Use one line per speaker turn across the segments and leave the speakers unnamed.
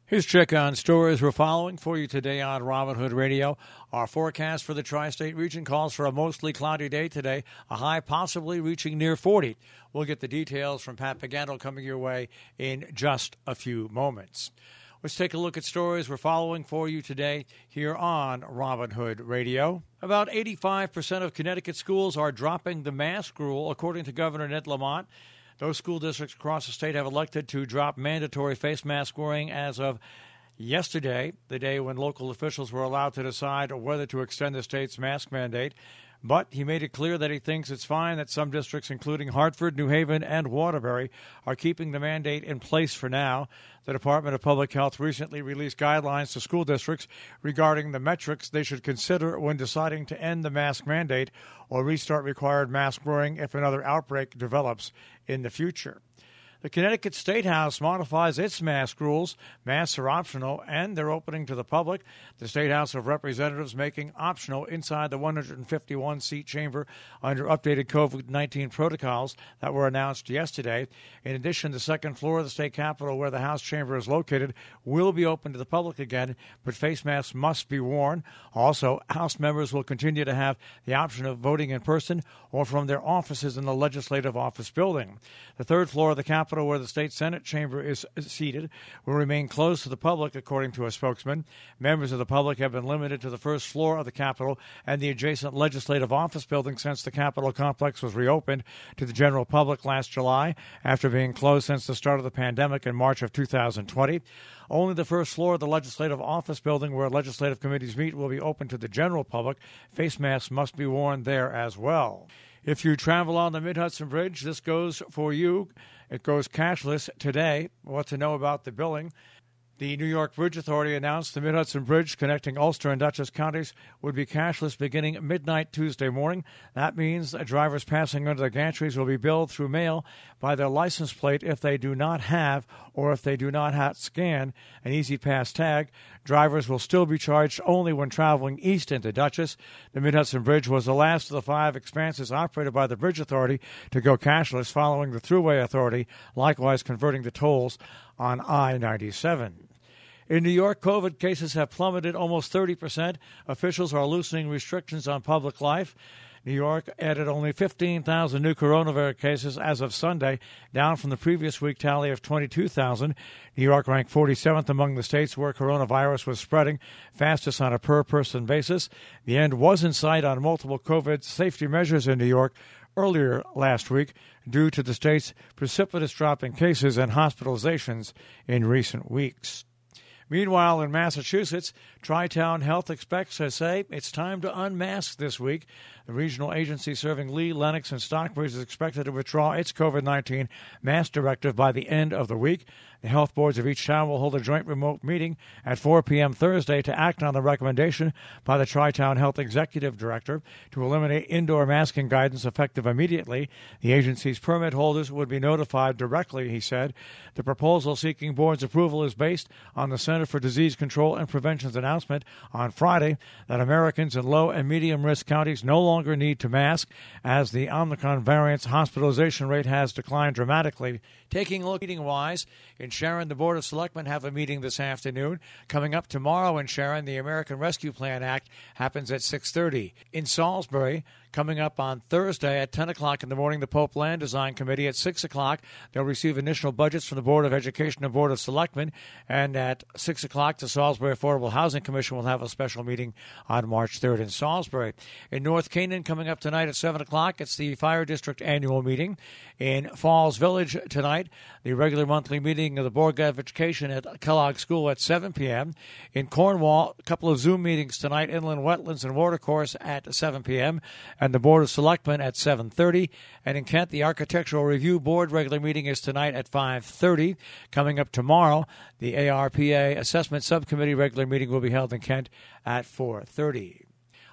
Here's a check on stories we're following for you today on Robin Hood Radio. Our forecast for the tri-state region calls for a mostly cloudy day today, a high possibly reaching near 40. We'll get the details from Pat Pagano coming your way in just a few moments. Let's take a look at stories we're following for you today here on Robin Hood Radio. About 85% of Connecticut schools are dropping the mask rule, according to Governor Ned Lamont. Those school districts across the state have elected to drop mandatory face mask wearing as of yesterday, the day when local officials were allowed to decide whether to extend the state's mask mandate. But he made it clear that he thinks it's fine that some districts, including Hartford, New Haven, and Waterbury, are keeping the mandate in place for now. The Department of Public Health recently released guidelines to school districts regarding the metrics they should consider when deciding to end the mask mandate or restart required mask wearing if another outbreak develops in the future. The Connecticut State House modifies its mask rules. Masks are optional, and they're opening to the public. The State House of Representatives making optional inside the 151-seat chamber under updated COVID-19 protocols that were announced yesterday. In addition, the second floor of the state capitol, where the House chamber is located, will be open to the public again, but face masks must be worn. Also, House members will continue to have the option of voting in person or from their offices in the Legislative Office building. The third floor of the Capitol, where the state Senate chamber is seated, will remain closed to the public, according to a spokesman. Members of the public have been limited to the first floor of the Capitol and the adjacent Legislative Office building since the Capitol complex was reopened to the general public last July, after being closed since the start of the pandemic in March of 2020. Only the first floor of the Legislative Office building, where legislative committees meet, will be open to the general public. Face masks must be worn there as well. If you travel on the Mid-Hudson Bridge, this goes for you. It goes cashless today. What to know about the billing? The New York Bridge Authority announced the Mid-Hudson Bridge connecting Ulster and Dutchess counties would be cashless beginning midnight Tuesday morning. That means drivers passing under the gantries will be billed through mail by their license plate if they do not have or if they do not have scan an Easy Pass tag. Drivers will still be charged only when traveling east into Dutchess. The Mid-Hudson Bridge was the last of the 5 expanses operated by the Bridge Authority to go cashless, following the Thruway Authority, likewise converting the tolls on I-97. In New York, COVID cases have plummeted almost 30%. Officials are loosening restrictions on public life. New York added only 15,000 new coronavirus cases as of Sunday, down from the previous week tally of 22,000. New York ranked 47th among the states where coronavirus was spreading, fastest on a per-person basis. The end was in sight on multiple COVID safety measures in New York earlier last week due to the state's precipitous drop in cases and hospitalizations in recent weeks. Meanwhile, in Massachusetts, Tri-Town Health expects to say it's time to unmask this week. The regional agency serving Lee, Lenox, and Stockbridge is expected to withdraw its COVID-19 mask directive by the end of the week. The health boards of each town will hold a joint remote meeting at 4 p.m. Thursday to act on the recommendation by the Tri-Town Health Executive Director to eliminate indoor masking guidance effective immediately. The agency's permit holders would be notified directly, he said. The proposal seeking board's approval is based on the Center for Disease Control and Prevention's announcement on Friday that Americans in low and medium risk counties no longer need to mask as the Omicron variant's hospitalization rate has declined dramatically. Taking a look meeting-wise, in Sharon, the Board of Selectmen have a meeting this afternoon. Coming up tomorrow in Sharon, the American Rescue Plan Act happens at 6:30. In Salisbury, coming up on Thursday at 10 o'clock in the morning, the Pope Land Design Committee at 6 o'clock. They'll receive initial budgets from the Board of Education and Board of Selectmen. And at 6 o'clock, the Salisbury Affordable Housing Commission will have a special meeting on March 3rd in Salisbury. In North Canaan, coming up tonight at 7 o'clock, it's the Fire District Annual Meeting. In Falls Village tonight, the regular monthly meeting of the Board of Education at Kellogg School at 7 p.m. In Cornwall, a couple of Zoom meetings tonight, Inland Wetlands and Watercourse at 7 p.m., and the Board of Selectmen at 7:30. And in Kent, the Architectural Review Board regular meeting is tonight at 5:30. Coming up tomorrow, the ARPA Assessment Subcommittee regular meeting will be held in Kent at 4:30.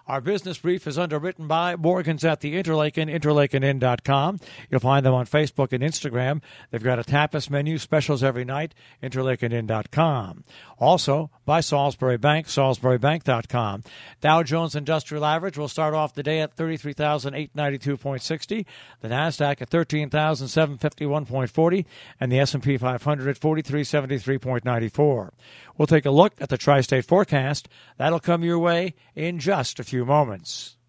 Our business brief is underwritten by Morgans at the Interlaken, interlakeninn.com. You'll find them on Facebook and Instagram. They've got a tapas menu, specials every night, interlakeninn.com. Also by Salisbury Bank, salisburybank.com. Dow Jones Industrial Average will start off the day at 33,892.60, the NASDAQ at 13,751.40, and the S&P 500 at 4373.94. We'll take a look at the Tri-State forecast. That'll come your way in just a few moments.